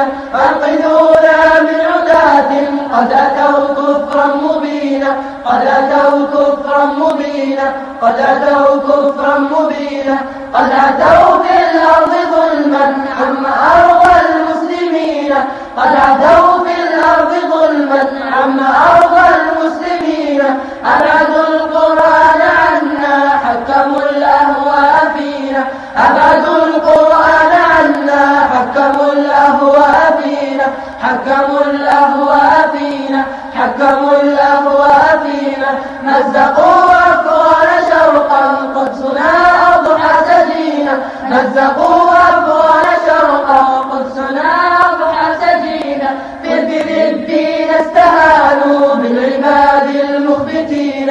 مبينا، أنقذونا من عتاة قد أتوا كفرا مبينا، قد أتوا كفرا مبينا، قد أتوا كفرا مبينا، قد أتوا في الأرض ظلما عم أرض المسلمين، قد أتوا في الأرض ظلما عم أرض المسلمين، أبعدوا القرآن عنا حكموا الأهواء فينا، أبعدوا القرآن عنا حكموا الأهواء فينا، حكموا الأهواء فينا، حكموا الأهواء فينا، مزقوا أفغان شرقا قدسنا أضحى سجينا، مزقوا أفغان شرقا قدسنا أضحى سجينا، بالفلبين استهانوا بالعباد المخبتين،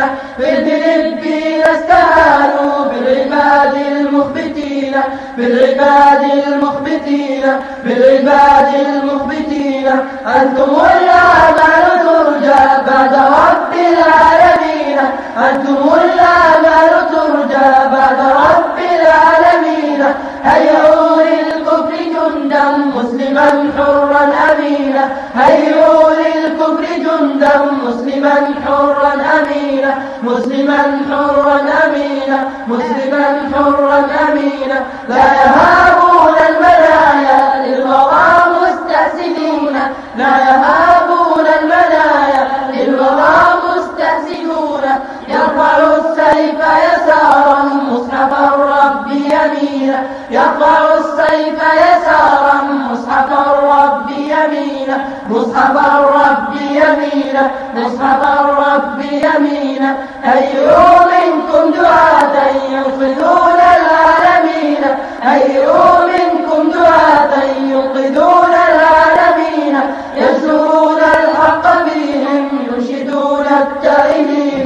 بالفلبين استهانوا بالعباد المخبتين، بالعباد المخبتين، بالعباد المخبتين، أنتم الآمال ترجى بعد رب العالمين، أنتم الآمال ترجى بعد رب العالمين، هيئوا للكفر جندا مسلما حرا أمينا، هيئوا للكفر جندا مسلما حرا أمينا، مسلما حرا أمينا، مسلما حرا أمينا، لا يهابون المنايا للوغى مستأسدين، لا يهابون المنايا للوغى مستأسدون، يرفع السيف يسارا مصحف الرب يمينا، يرفع السيف يسارا مصحف الرب يمينا، مصحف الرب يمينا، مصحف الرب يمينا، هيئوا منكم دعاة ينقذون العالمين، هيئوا منكم دعاة ينقذون العالمين، ينشرون الحق فيهم يرشدون التائهين،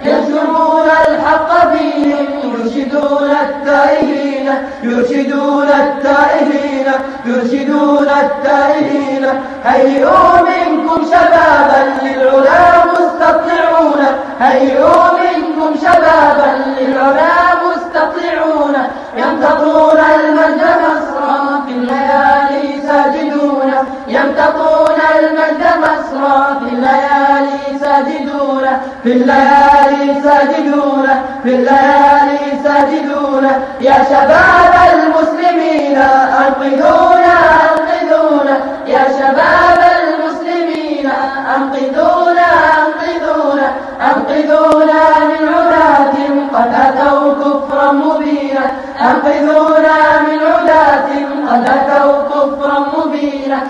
ينشرون الحق فيهم يرشدون التائهين، يرشدون التائهين، يرشدون التائهين، هيئوا منكم شبابا للعلا مستطلعون، هيئوا منكم شبابا للعلا مستطلعون، يمتطون المجد مسرا في الليالي ساجدون، يمتطون المجد مسرا في الليالي ساجدون، في الليالي ساجدون، في الليالي ساجدون، يا شباب المسلمين أنقذونا أنقذونا، يا شباب المسلمين أنقذونا أنقذونا، أنقذونا من عتاة قد أتوا كفرا مبينا، أنقذونا من عتاة قد أتوا كفرا مبينا.